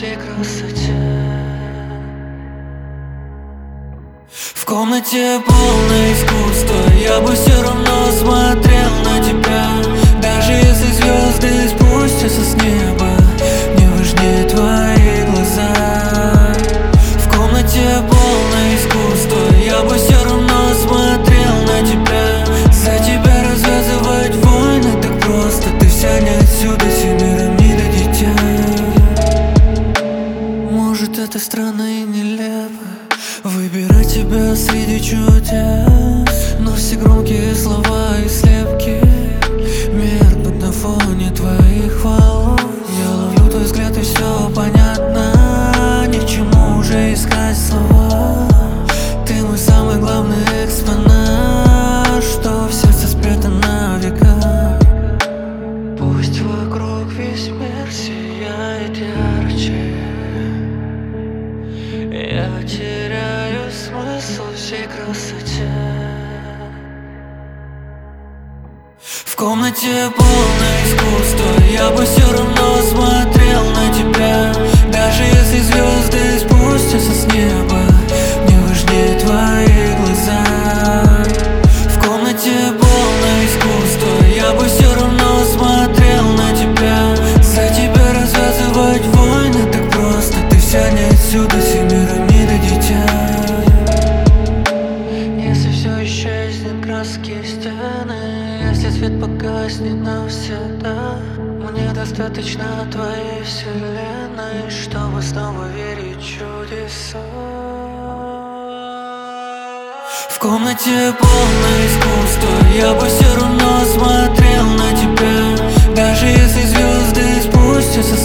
всей красоте. В комнате полное искусство, я бы все равно смотрел на тебя. Даже если звезды спустятся с неба, мне важнее твои глаза. В комнате полное искусство, я бы все равно смотрел на тебя. За тебя развязывать войны так просто, ты вся не отсюда, Семирамида, дитя. Может, это странно и нелепо выбирать тебя среди чудес, но все громкие слова и слепки меркнут на фоне твоих волос. Я ловлю твой взгляд и все понятно, ни к чему уже искать слова. Ты мой самый главный экспонат, что в сердце спрятан на века. Пусть вокруг весь мир сияет ярче, я теряю смысл всей красоте. В комнате полное искусство, я бы все равно смотрел на тебя. Даже если звезды спустятся с неба, мне важнее твои глаза. В комнате полное искусство, я бы все равно смотрел на тебя. За тебя развязывать войны так просто, ты вся не отсюда, Семирамида, дитя. Если все исчезнет, краски стены, если свет погаснет навсегда, мне достаточно твоей вселенной, чтобы снова верить в чудеса. В комнате полное искусство, я бы все равно смотрел на тебя. Даже если звезды спустятся